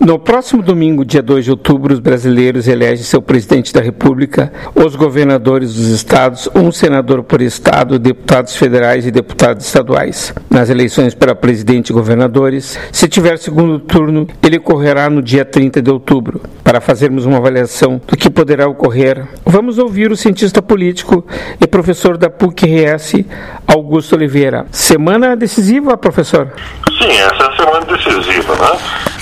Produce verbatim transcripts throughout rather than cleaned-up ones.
No próximo domingo, dia dois de outubro, os brasileiros elegem seu presidente da República, os governadores dos estados, um senador por estado, deputados federais e deputados estaduais. Nas eleições para presidente e governadores, se tiver segundo turno, ele ocorrerá no dia trinta de outubro. Para fazermos uma avaliação do que poderá ocorrer, vamos ouvir o cientista político e professor da P U C R S, Augusto Oliveira. Semana decisiva, professor? Sim, essa é a semana decisiva, né?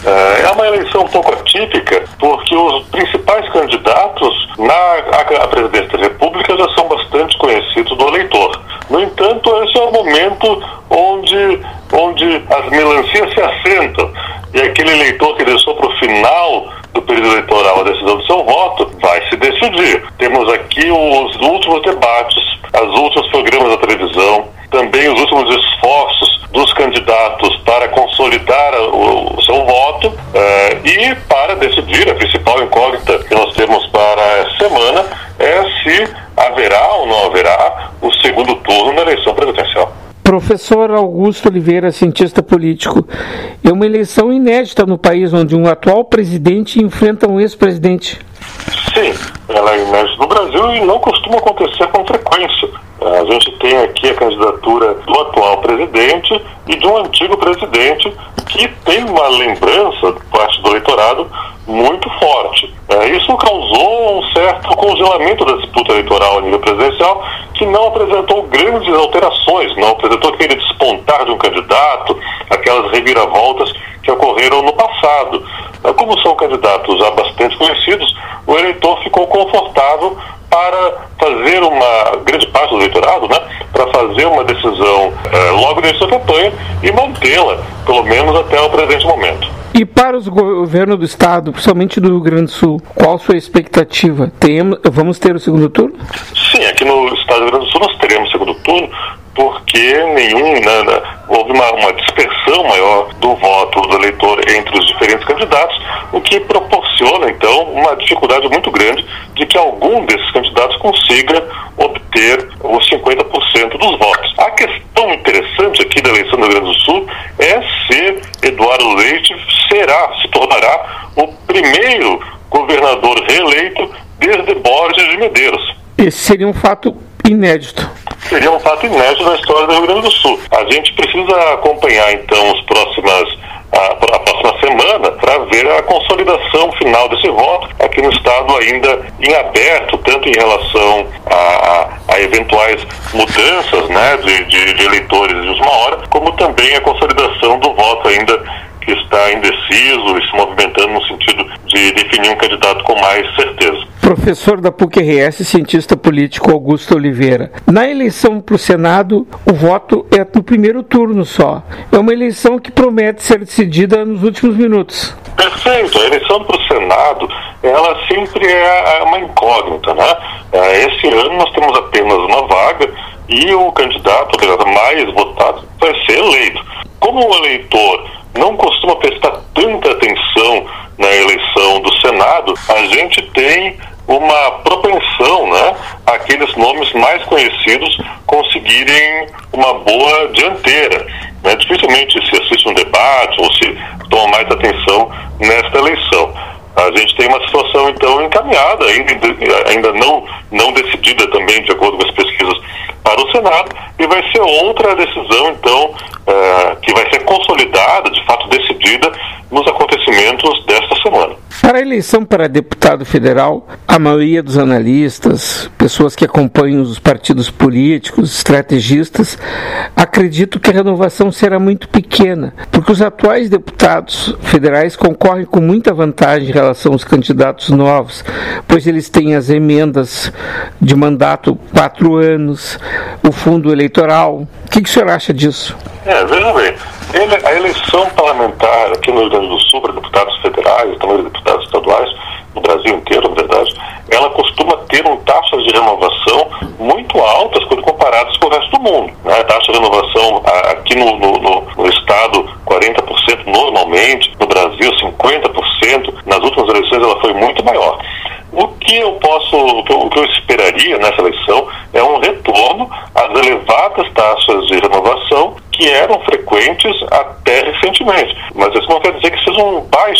É uma eleição um pouco atípica, porque os principais candidatos na, à presidência da República já são bastante conhecidos do eleitor. No entanto, esse é o momento onde, onde as melancias se assentam, e aquele eleitor que deixou para o final do período eleitoral a decisão do seu voto vai se decidir. Temos aqui os últimos debates, os últimos programas da televisão, também os últimos esforços dos candidatos para consolidar o, o seu voto eh, e para decidir, a principal incógnita que nós temos para essa semana é se haverá ou não haverá o segundo turno na eleição presidencial. Professor Augusto Oliveira, cientista político, é uma eleição inédita no país onde um atual presidente enfrenta um ex-presidente. Sim, ela é inédita no Brasil e não costuma acontecer com frequência. A gente tem aqui a candidatura do atual presidente e de um antigo presidente que tem uma lembrança por parte do eleitorado muito forte. Isso causou um certo congelamento da disputa eleitoral a nível presidencial, que não apresentou grandes alterações, não apresentou aquele despontar de um candidato, aquelas reviravoltas que ocorreram no passado. Como são candidatos já bastante conhecidos, o eleitor ficou confortável para fazer uma grande parte do eleitorado, né, para fazer uma decisão eh, logo no início da campanha e mantê-la, pelo menos até o presente momento. E para os governos do estado, principalmente do Rio Grande do Sul, qual a sua expectativa? Temos, vamos ter o segundo turno? Sim, aqui no estado do Rio Grande do Sul nós teremos o segundo turno, porque nenhum, né, né, houve uma, uma dispersão maior do voto do eleitor entre os diferentes candidatos, o que proporciona, então, uma dificuldade muito grande de que algum desses candidatos consiga obter os cinquenta por cento dos votos. A questão interessante aqui da eleição do Rio Grande do Sul é se Eduardo Leite será, se tornará o primeiro governador reeleito desde Borges de Medeiros. Esse seria um fato inédito. Seria um fato inédito na história do Rio Grande do Sul. A gente precisa acompanhar, então, as próximas, a, a próxima semana para ver a consolidação final desse voto aqui no estado, ainda em aberto, tanto em relação a, a, a eventuais mudanças, né, de, de, de eleitores de última hora, como também a consolidação do voto ainda que está indeciso e se movimentando no sentido de definir um candidato com mais certeza. Professor da P U C R S, cientista político Augusto Oliveira. Na eleição para o Senado, o voto é no primeiro turno só. É uma eleição que promete ser decidida nos últimos minutos. Perfeito. A eleição para o Senado, ela sempre é uma incógnita, né? Esse ano nós temos apenas uma vaga e o candidato mais votado vai ser eleito. Como o eleitor não costuma prestar tanta atenção na eleição do Senado, a gente tem uma propensão, né, aqueles nomes mais conhecidos conseguirem uma boa dianteira, né? Dificilmente se assiste um debate ou se toma mais atenção nesta eleição. A gente tem uma situação, então, encaminhada, ainda, ainda não, não decidida também, de acordo com as pesquisas, para o Senado, e vai ser outra decisão, então, uh, que vai ser consolidada, de fato decidida, nos acontecimentos desta semana. Para a eleição para deputado federal, a maioria dos analistas, pessoas que acompanham os partidos políticos, estrategistas, acreditam que a renovação será muito pequena, porque os atuais deputados federais concorrem com muita vantagem em relação aos candidatos novos, pois eles têm as emendas de mandato quatro anos, o fundo eleitoral. O que, que o senhor acha disso? É, veja bem, ele, a eleição parlamentar aqui no Rio Grande do Sul para deputados federais, também deputados estaduais, no Brasil inteiro, na verdade, ela costuma ter um taxas de renovação muito altas quando comparadas com o resto do mundo, né? A taxa de renovação aqui no, no, no, no estado, quarenta por cento normalmente, no Brasil, cinquenta por cento, nas últimas eleições ela foi muito maior. O que eu posso, o que eu, o que eu esperaria nessa eleição é um retorno às elevadas taxas de renovação que eram frequentes até recentemente. Mas isso não quer dizer que sejam baixas essas taxas.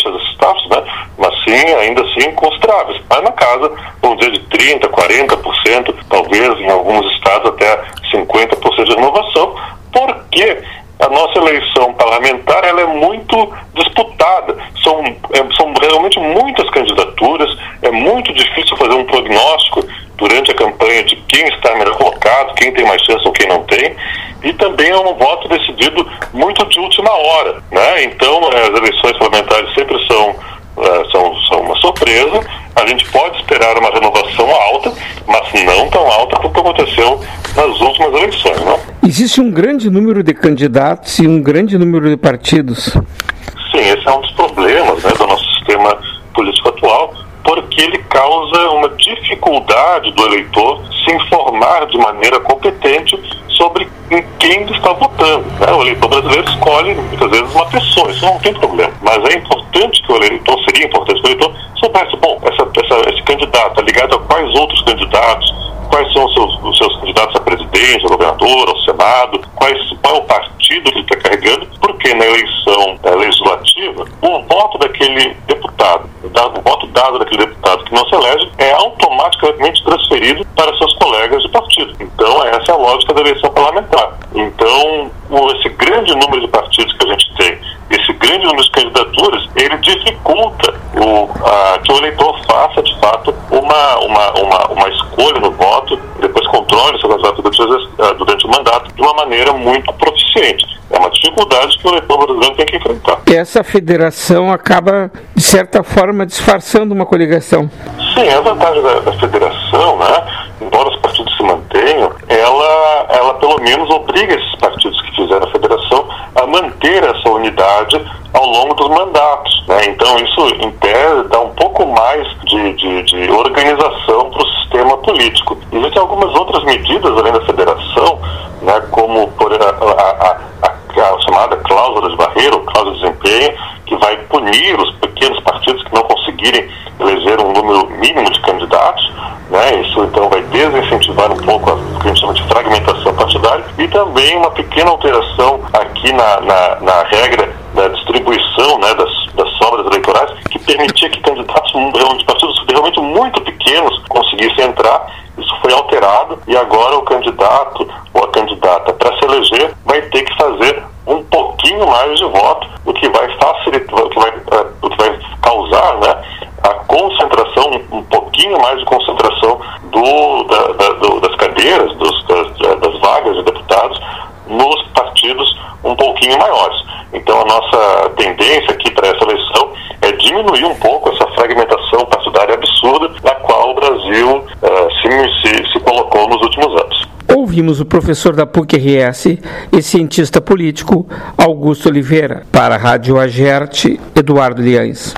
espaços, né? Mas sim, ainda assim, consideráveis. Mas na casa, vamos dizer, de trinta por cento, quarenta por cento, talvez em alguns estados até cinquenta por cento de renovação, porque a nossa eleição parlamentar ela é muito disputada. São, é, são realmente muitas candidaturas, é muito difícil fazer um prognóstico durante a campanha de quem está melhor colocado, quem tem mais chance ou quem não tem, e também é um voto decidido muito de última hora, né? Então, as eleições parlamentares sempre são, uh, são, são uma surpresa. A gente pode esperar uma renovação alta, mas não tão alta como aconteceu nas últimas eleições, né? Existe um grande número de candidatos e um grande número de partidos. Sim, esse é um dos problemas, né, do nosso sistema político atual, porque ele causa uma dificuldade do eleitor se informar de maneira competente sobre em quem ele está votando, né? O eleitor brasileiro escolhe, muitas vezes, uma pessoa, isso não tem problema. Mas é importante que o eleitor, seria importante que o eleitor soubesse, bom, essa, essa, esse candidato é ligado a quais outros candidatos, quais são os seus, os seus candidatos a presidente, a governador, ao Senado, quais, qual é o partido que ele está carregando, porque na eleição é, legislativa, o voto daquele deputado, o voto dado daquele deputado que não se elege, é automaticamente transferido para seus colegas de partido. Então, essa é a lógica da eleição parlamentar. Então, esse grande número de partidos que a gente tem, esse grande número de candidaturas, ele dificulta o, a, que o eleitor faça, de fato, uma, uma, uma, uma escolha no voto, depois controle o seu candidato durante, durante o mandato de uma maneira muito proficiente. É uma dificuldade que o eleitor brasileiro tem que enfrentar. Essa federação acaba, de certa forma, disfarçando uma coligação. Sim, a vantagem da, da federação, né, embora os partidos se mantenham, ela, ela pelo menos obriga esses partidos que fizeram a federação a manter essa unidade ao longo dos mandatos, né? Então isso, em tese, dá um pouco mais de, de, de organização para o sistema político. Existem algumas outras medidas além da federação, né, como por a, a, a, a chamada cláusula de barreira, ou cláusula de desempenho, que vai punir os pequenos partidos que não conseguirem eleger um número mínimo de candidatos, né? Isso então vai desincentivar um pouco a, o que a gente chama de fragmentação partidária, e também uma pequena alteração aqui na, na, na regra da distribuição, né, das, das sobras eleitorais, que permitia que candidatos de partidos realmente muito pequenos conseguissem entrar. Isso foi alterado e agora o candidato ou a candidata, para se eleger, vai ter que fazer um pouquinho mais de voto, o que vai facilitar, o que vai, o que vai causar, né, a concentração, um pouquinho mais de concentração do, da, da, do, das cadeiras, dos, das, das vagas de deputados nos partidos um pouquinho maiores. Então a nossa tendência aqui para essa eleição é diminuir um pouco essa fragmentação partidária absurda na qual o Brasil uh, se, se, se colocou nos últimos anos. Ouvimos o professor da P U C R S e cientista político Augusto Oliveira. Para a Rádio Agerte, Eduardo Liães.